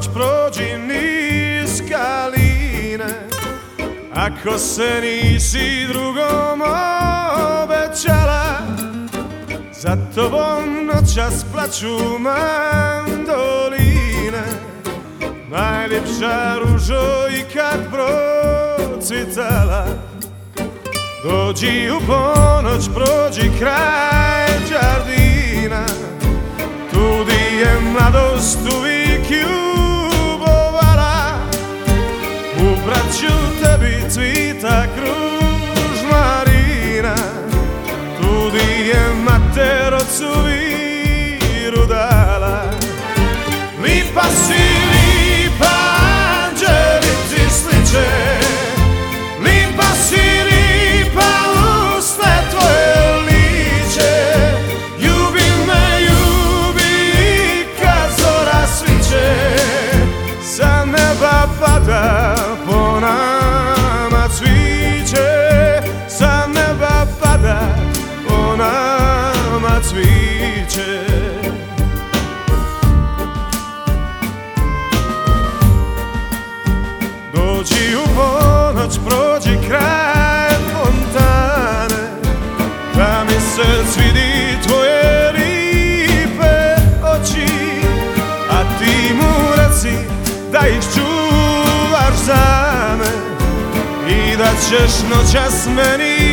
ponoć prođi niz skaline. Ako se nisi drugom obećala, za tobom noćas plaću mandoline. Najljepša ružo i kad procvjetala, dođi u ponoć, prođi kraj Đardina. Tu di je mladost uvijek ljubovala, ubrat ću tebi cvitak ružmarina. Tu di je mater ocu viru dala, lipa si, lipa anđeli ti sliče. Lipa si, lipa usne tvoje liče. Ljubi me, ljubi kad zora sviće. Sa neba pada, po nama cviće. Sa neba pada, po nama cviće. Dođi u ponoć, prođi kraj fontane, da mi se svidi tvoje lipe oči. A ti mu reci da ih čuvaš za me i da ćeš noćas meni